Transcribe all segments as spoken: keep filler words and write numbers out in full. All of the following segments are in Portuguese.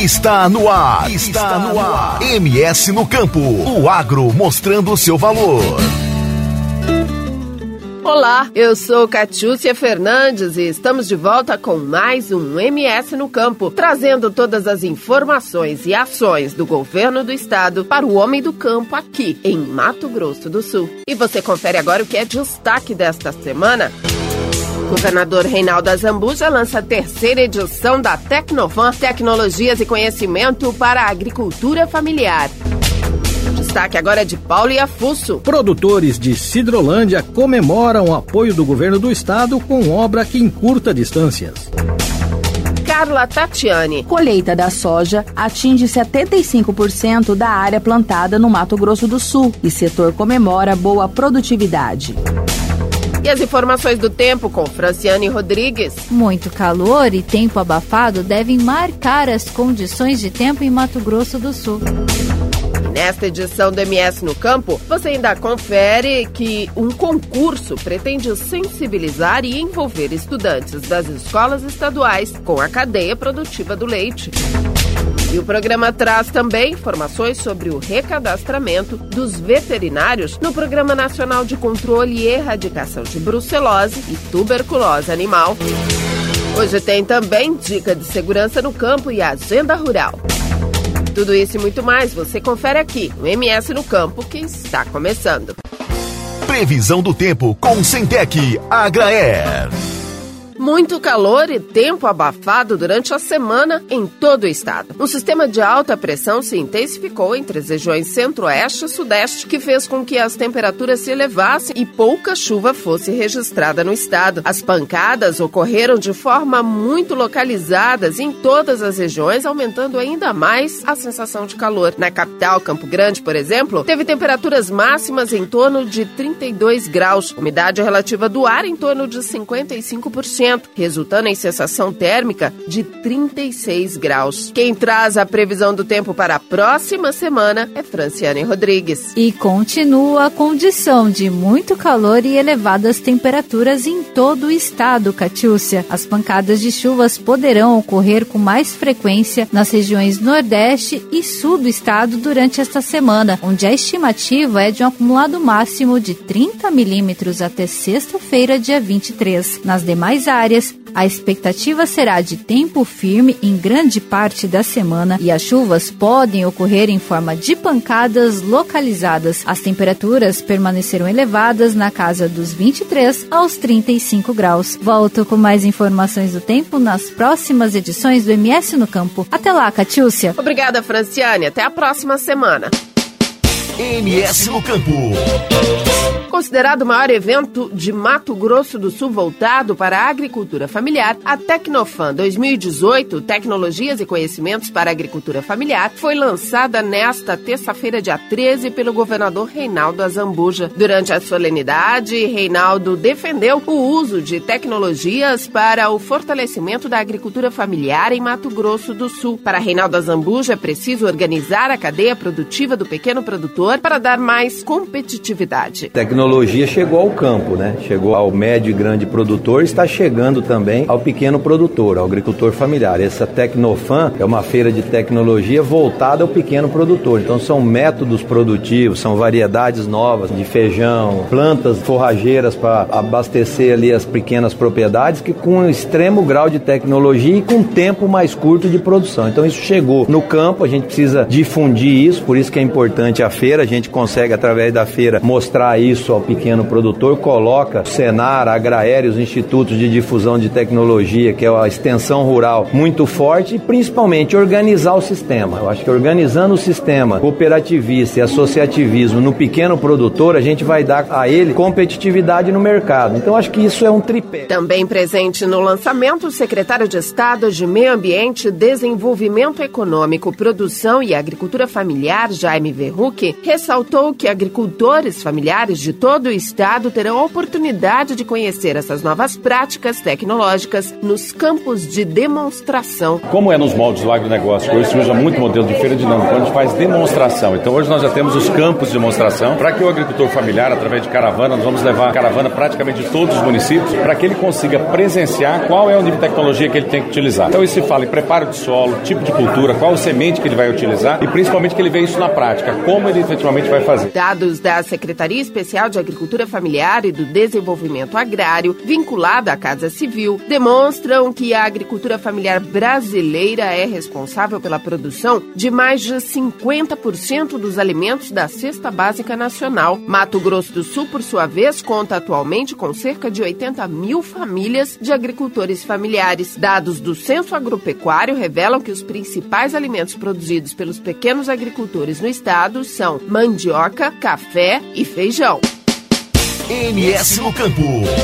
Está no ar, está no ar. M S no Campo, o agro mostrando o seu valor. Olá, eu sou Catiúcia Fernandes e estamos de volta com mais um M S no Campo, trazendo todas as informações e ações do governo do estado para o homem do campo aqui em Mato Grosso do Sul. E você confere agora o que é destaque desta semana. O governador Reinaldo Azambuja lança a terceira edição da Tecnofan, Tecnologias e Conhecimento para a Agricultura Familiar. Destaque agora é de Paulo Iafusso. Produtores de Sidrolândia comemoram o apoio do governo do estado com obra que encurta distâncias. Carla Tatiani. Colheita da soja atinge setenta e cinco por cento da área plantada no Mato Grosso do Sul e setor comemora boa produtividade. E as informações do tempo com Franciane Rodrigues. Muito calor e tempo abafado devem marcar as condições de tempo em Mato Grosso do Sul. Nesta edição do M S no Campo, você ainda confere que um concurso pretende sensibilizar e envolver estudantes das escolas estaduais com a cadeia produtiva do leite. E o programa traz também informações sobre o recadastramento dos veterinários no Programa Nacional de Controle e Erradicação de Brucelose e Tuberculose Animal. Hoje tem também dica de segurança no campo e agenda rural. Tudo isso e muito mais você confere aqui no M S no Campo, que está começando. Previsão do tempo com Centec Agraer. Muito calor e tempo abafado durante a semana em todo o estado. Um sistema de alta pressão se intensificou entre as regiões centro-oeste e sudeste, que fez com que as temperaturas se elevassem e pouca chuva fosse registrada no estado. As pancadas ocorreram de forma muito localizadas em todas as regiões, aumentando ainda mais a sensação de calor. Na capital, Campo Grande, por exemplo, teve temperaturas máximas em torno de trinta e dois graus, umidade relativa do ar em torno de cinquenta e cinco por cento. Resultando em sensação térmica de trinta e seis graus. Quem traz a previsão do tempo para a próxima semana é Franciane Rodrigues. E continua a condição de muito calor e elevadas temperaturas em todo o estado, Catiúcia. As pancadas de chuvas poderão ocorrer com mais frequência nas regiões nordeste e sul do estado durante esta semana, onde a estimativa é de um acumulado máximo de trinta milímetros até sexta-feira, dia vinte e três. Nas demais áreas, áreas, a expectativa será de tempo firme em grande parte da semana e as chuvas podem ocorrer em forma de pancadas localizadas. As temperaturas permanecerão elevadas na casa dos vinte e três aos trinta e cinco graus. Volto com mais informações do tempo nas próximas edições do M S no Campo. Até lá, Catiúcia. Obrigada, Franciane. Até a próxima semana. M S no Campo. Considerado o maior evento de Mato Grosso do Sul voltado para a agricultura familiar, a Tecnofan dois mil e dezoito, Tecnologias e Conhecimentos para a Agricultura Familiar, foi lançada nesta terça-feira, dia treze, pelo governador Reinaldo Azambuja. Durante a solenidade, Reinaldo defendeu o uso de tecnologias para o fortalecimento da agricultura familiar em Mato Grosso do Sul. Para Reinaldo Azambuja, é preciso organizar a cadeia produtiva do pequeno produtor para dar mais competitividade. A tecnologia chegou ao campo, né? Chegou ao médio e grande produtor, está chegando também ao pequeno produtor, ao agricultor familiar. Essa Tecnofan é uma feira de tecnologia voltada ao pequeno produtor. Então são métodos produtivos, são variedades novas de feijão, plantas forrageiras para abastecer ali as pequenas propriedades, que com um extremo grau de tecnologia e com tempo mais curto de produção. Então isso chegou no campo, a gente precisa difundir isso, por isso que é importante a feira, a gente consegue através da feira mostrar isso ao pequeno produtor, coloca o Senar, a Agraer, os institutos de difusão de tecnologia, que é a extensão rural, muito forte, e principalmente organizar o sistema. Eu acho que organizando o sistema cooperativista e associativismo no pequeno produtor, a gente vai dar a ele competitividade no mercado. Então acho que isso é um tripé. Também presente no lançamento, o secretário de Estado de Meio Ambiente, Desenvolvimento Econômico, Produção e Agricultura Familiar, Jaime Verrucchi, ressaltou que agricultores familiares de todo o estado terão a oportunidade de conhecer essas novas práticas tecnológicas nos campos de demonstração. Como é nos moldes do agronegócio, hoje se usa muito modelo de feira dinâmica, onde a gente faz demonstração. Então hoje nós já temos os campos de demonstração para que o agricultor familiar, através de caravana, nós vamos levar a caravana praticamente de todos os municípios, para que ele consiga presenciar qual é o nível de tecnologia que ele tem que utilizar. Então isso se fala em preparo de solo, tipo de cultura, qual semente que ele vai utilizar e principalmente que ele vê isso na prática, como ele efetivamente vai fazer. Dados da Secretaria Especial de Agricultura Familiar e do Desenvolvimento Agrário, vinculada à Casa Civil, demonstram que a agricultura familiar brasileira é responsável pela produção de mais de cinquenta por cento dos alimentos da Cesta Básica Nacional. Mato Grosso do Sul, por sua vez, conta atualmente com cerca de oitenta mil famílias de agricultores familiares. Dados do Censo Agropecuário revelam que os principais alimentos produzidos pelos pequenos agricultores no estado são mandioca, café e feijão. M S no Campo.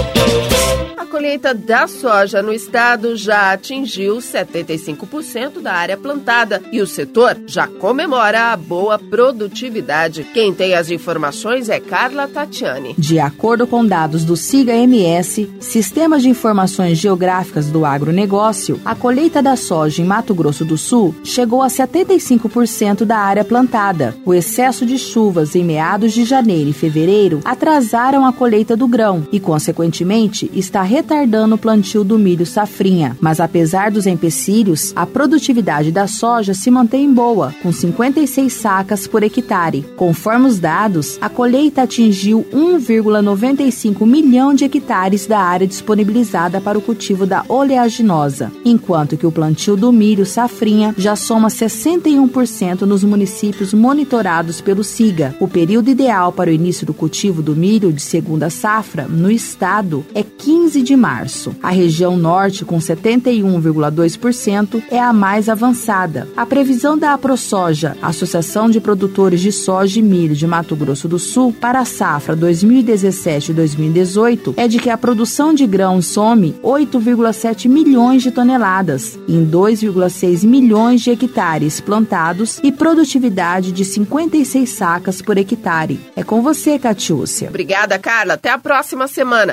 A colheita da soja no estado já atingiu setenta e cinco por cento da área plantada e o setor já comemora a boa produtividade. Quem tem as informações é Carla Tatiani. De acordo com dados do SIGA-M S, Sistema de Informações Geográficas do Agronegócio, a colheita da soja em Mato Grosso do Sul chegou a setenta e cinco por cento da área plantada. O excesso de chuvas em meados de janeiro e fevereiro atrasaram a colheita do grão e, consequentemente, está retardando o plantio do milho safrinha. Mas apesar dos empecilhos, a produtividade da soja se mantém boa, com cinquenta e seis sacas por hectare. Conforme os dados, a colheita atingiu um vírgula noventa e cinco milhão de hectares da área disponibilizada para o cultivo da oleaginosa, enquanto que o plantio do milho safrinha já soma sessenta e um por cento nos municípios monitorados pelo SIGA. O período ideal para o início do cultivo do milho de segunda safra no estado é quinze de março. A região norte, com setenta e um vírgula dois por cento, é a mais avançada. A previsão da AproSoja, Associação de Produtores de Soja e Milho de Mato Grosso do Sul, para a safra dois mil e dezessete e dois mil e dezoito é de que a produção de grãos some oito vírgula sete milhões de toneladas, em dois vírgula seis milhões de hectares plantados e produtividade de cinquenta e seis sacas por hectare. É com você, Catiúcia. Obrigada, Carla. Até a próxima semana.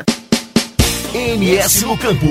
M S no Campo.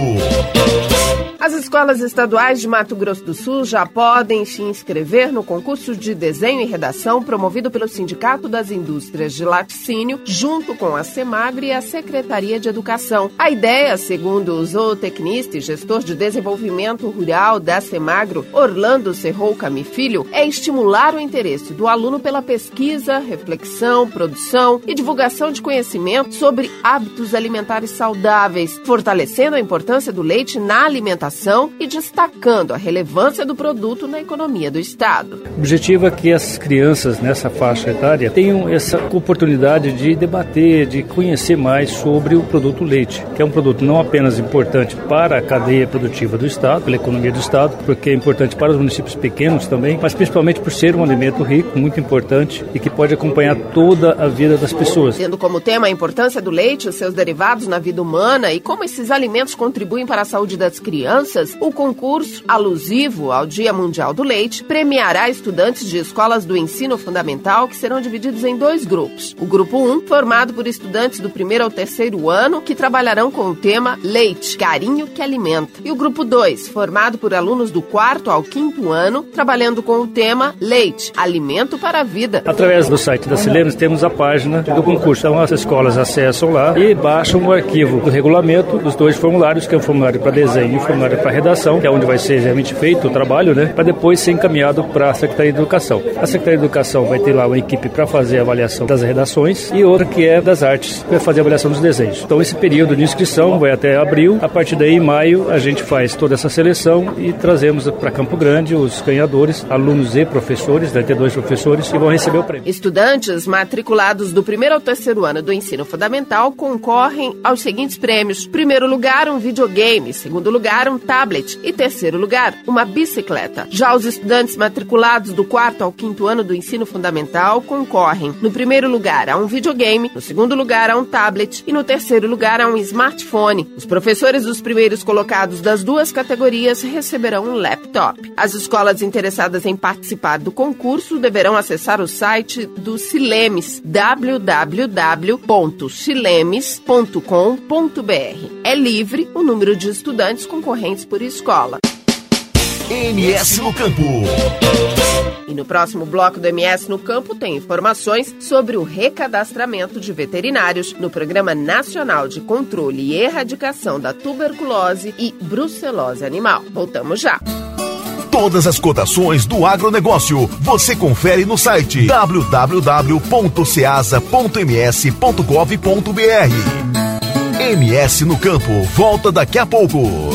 As escolas estaduais de Mato Grosso do Sul já podem se inscrever no concurso de desenho e redação promovido pelo Sindicato das Indústrias de Laticínio, junto com a Semagro e a Secretaria de Educação. A ideia, segundo o zootecnista e gestor de desenvolvimento rural da Semagro, Orlando Serroucami Filho, é estimular o interesse do aluno pela pesquisa, reflexão, produção e divulgação de conhecimento sobre hábitos alimentares saudáveis, fortalecendo a importância do leite na alimentação e destacando a relevância do produto na economia do estado. O objetivo é que as crianças nessa faixa etária tenham essa oportunidade de debater, de conhecer mais sobre o produto leite, que é um produto não apenas importante para a cadeia produtiva do estado, pela economia do estado, porque é importante para os municípios pequenos também, mas principalmente por ser um alimento rico, muito importante e que pode acompanhar toda a vida das pessoas. Tendo como tema a importância do leite e os seus derivados na vida humana e como esses alimentos contribuem para a saúde das crianças, o concurso, alusivo ao Dia Mundial do Leite, premiará estudantes de escolas do ensino fundamental que serão divididos em dois grupos. O grupo um, formado por estudantes do primeiro ao terceiro ano, que trabalharão com o tema Leite, Carinho que Alimenta. E o grupo dois, formado por alunos do quarto ao quinto ano, trabalhando com o tema Leite, Alimento para a Vida. Através do site da Silemes temos a página do concurso. Então as escolas acessam lá e baixam o arquivo do regulamento dos dois formulários, que é o formulário para desenho e o formulário para redação, que é onde vai ser realmente feito o trabalho, né, para depois ser encaminhado para a Secretaria de Educação. A Secretaria de Educação vai ter lá uma equipe para fazer a avaliação das redações e outra que é das artes, para fazer a avaliação dos desenhos. Então esse período de inscrição vai até abril, a partir daí em maio a gente faz toda essa seleção e trazemos para Campo Grande os ganhadores, alunos e professores, vai ter dois professores que vão receber o prêmio. Estudantes matriculados do primeiro ao terceiro ano do ensino fundamental concorrem aos seguintes prêmios. Primeiro lugar, um videogame. Segundo lugar, um um tablet e terceiro lugar, uma bicicleta. Já os estudantes matriculados do quarto ao quinto ano do ensino fundamental concorrem, no primeiro lugar, a um videogame, no segundo lugar, a um tablet e no terceiro lugar, a um smartphone. Os professores dos primeiros colocados das duas categorias receberão um laptop. As escolas interessadas em participar do concurso deverão acessar o site do Cilemes, w w w ponto cilemes ponto com ponto b r. É livre o número de estudantes concorrentes por escola. M S no Campo. E no próximo bloco do M S no Campo tem informações sobre o recadastramento de veterinários no Programa Nacional de Controle e Erradicação da Tuberculose e Brucelose Animal. Voltamos já. Todas as cotações do agronegócio você confere no site w w w ponto ceasa ponto m s ponto gov ponto b r. M S no Campo volta daqui a pouco.